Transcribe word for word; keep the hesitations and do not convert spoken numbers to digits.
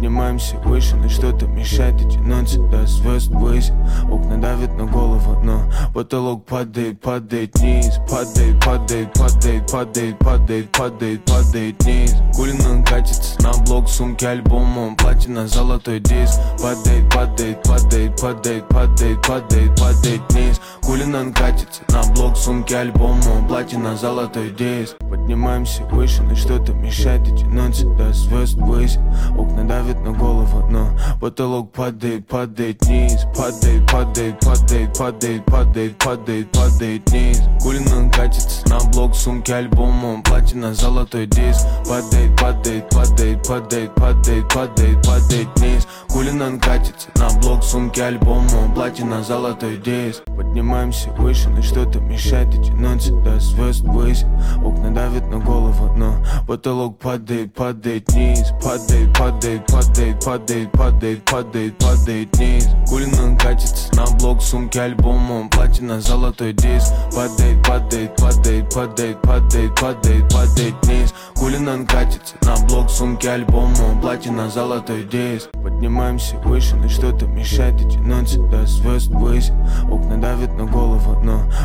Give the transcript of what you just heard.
Поднимаемся выше, но что-то мешает и тянуться до звезд ввысь. Окна давят на голову, но потолок падает, падает вниз. Падает, падает, падает, падает, падает, падает, падает вниз. Кулин катится на блок, сумки, альбомом, платина, золотой диск. Падает, падает, падает, падает, падает, падает, падает вниз. Кулин катится на блок, сумки, альбомом, платина, золотой диск. Поднимаемся выше, но что-то мешает и тянуться до звезд ввысь. Окна давят на голову, но потолок падает, падает вниз. Падает, падает, падает, падает, падает, падает, падает вниз. Кулин катится на блок, сумки, альбомом, платина, золотой диск. Падает, падает, падает, падает, падает, падает, падает вниз. Кулин катится на блок, сумки, альбомом, платина, золотой диск. Поднимаемся выше, но что-то мешает и тянуться до звезд ввысь. Окна давят на голову, но потолок падает, падает вниз. Падает, падает, падает, падает, падает, падает, падает вниз. Кулин катится на блок, сумки, альбомом, платина, золотой диск. Падает, падает, падает, падает, падает, падает, падает вниз. Кулин катится на блок, сумки, альбомом, платина, золотой диск. Поднимаемся выше, но что-то мешает и тянуться до звезд ввысь. Окна давят на голову, но